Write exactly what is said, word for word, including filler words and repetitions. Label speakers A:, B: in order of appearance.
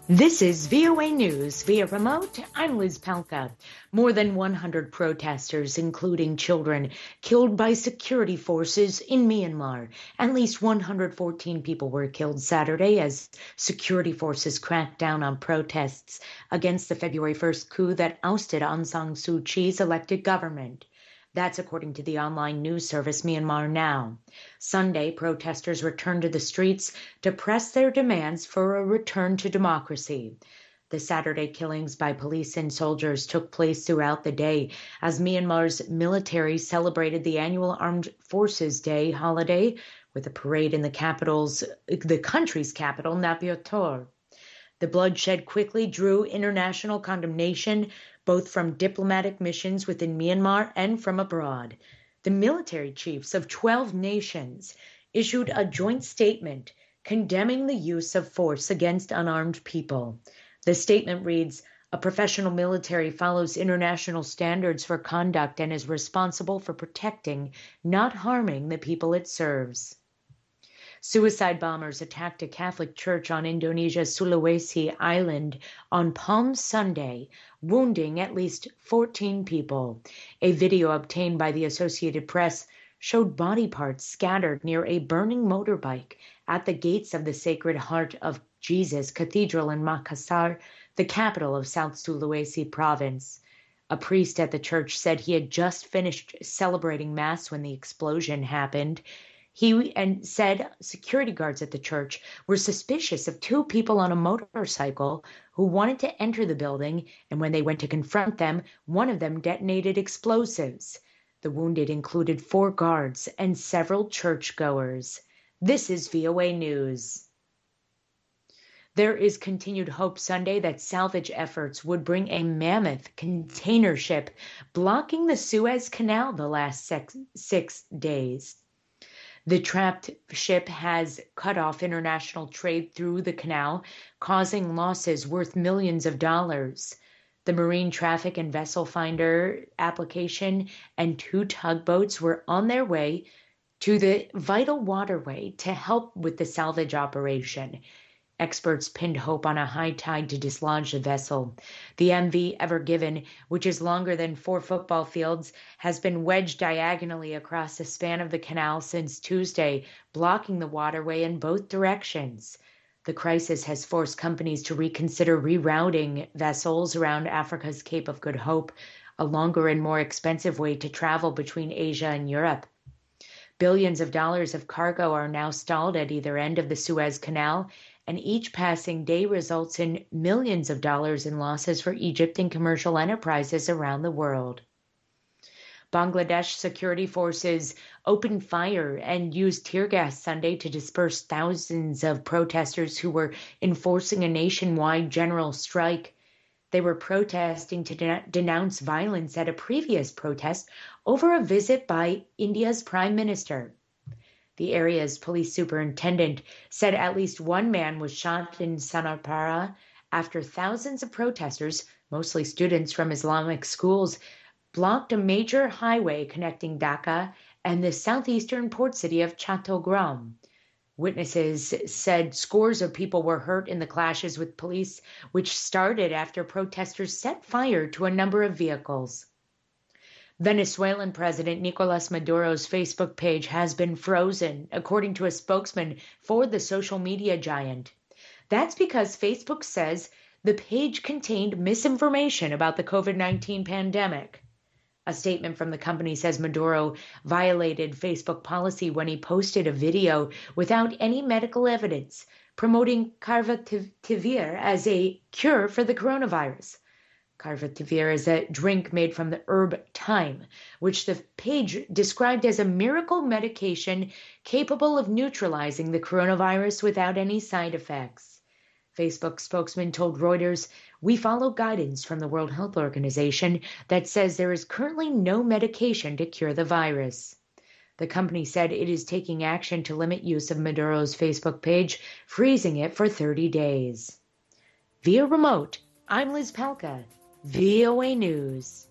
A: This is V O A News via remote. I'm Liz Palka. More than one hundred protesters, including children, killed by security forces in Myanmar. At least one hundred fourteen people were killed Saturday as security forces cracked down on protests against the February first coup that ousted Aung San Suu Kyi's elected government. That's according to the online news service Myanmar Now. Sunday, protesters returned to the streets to press their demands for a return to democracy. The Saturday killings by police and soldiers took place throughout the day as Myanmar's military celebrated the annual Armed Forces Day holiday with a parade in the capital's, the country's capital, Naypyidaw. The bloodshed quickly drew international condemnation, both from diplomatic missions within Myanmar and from abroad. The military chiefs of twelve nations issued a joint statement condemning the use of force against unarmed people. The statement reads, "A professional military follows international standards for conduct and is responsible for protecting, not harming, the people it serves." Suicide bombers attacked a Catholic church on Indonesia's Sulawesi Island on Palm Sunday, wounding at least fourteen people. A video obtained by the Associated Press showed body parts scattered near a burning motorbike at the gates of the Sacred Heart of Jesus Cathedral in Makassar, the capital of South Sulawesi province. A priest at the church said he had just finished celebrating Mass when the explosion happened. He and said security guards at the church were suspicious of two people on a motorcycle who wanted to enter the building, and when they went to confront them, one of them detonated explosives. The wounded included four guards and several churchgoers. This is V O A News. There is continued hope Sunday that salvage efforts would bring a mammoth container ship blocking the Suez Canal the last six, six days. The trapped ship has cut off international trade through the canal, causing losses worth millions of dollars. The Marine Traffic and Vessel Finder application and two tugboats were on their way to the vital waterway to help with the salvage operation. Experts pinned hope on a high tide to dislodge the vessel. The M V Ever Given, which is longer than four football fields, has been wedged diagonally across the span of the canal since Tuesday, blocking the waterway in both directions. The crisis has forced companies to reconsider rerouting vessels around Africa's Cape of Good Hope, a longer and more expensive way to travel between Asia and Europe. Billions of dollars of cargo are now stalled at either end of the Suez Canal, and each passing day results in millions of dollars in losses for Egypt and commercial enterprises around the world. Bangladesh security forces opened fire and used tear gas Sunday to disperse thousands of protesters who were enforcing a nationwide general strike. They were protesting to de- denounce violence at a previous protest over a visit by India's prime minister. The area's police superintendent said at least one man was shot in Sanapara after thousands of protesters, mostly students from Islamic schools, blocked a major highway connecting Dhaka and the southeastern port city of Chattogram. Witnesses said scores of people were hurt in the clashes with police, which started after protesters set fire to a number of vehicles. Venezuelan President Nicolas Maduro's Facebook page has been frozen, according to a spokesman for the social media giant. That's because Facebook says the page contained misinformation about the COVID nineteen pandemic. A statement from the company says Maduro violated Facebook policy when he posted a video without any medical evidence promoting Carvativir as a cure for the coronavirus. Carvativir is a drink made from the herb thyme, which the page described as a miracle medication capable of neutralizing the coronavirus without any side effects. Facebook spokesman told Reuters, "We follow guidance from the World Health Organization that says there is currently no medication to cure the virus." The company said it is taking action to limit use of Maduro's Facebook page, freezing it for thirty days. Via remote, I'm Liz Palka, V O A News.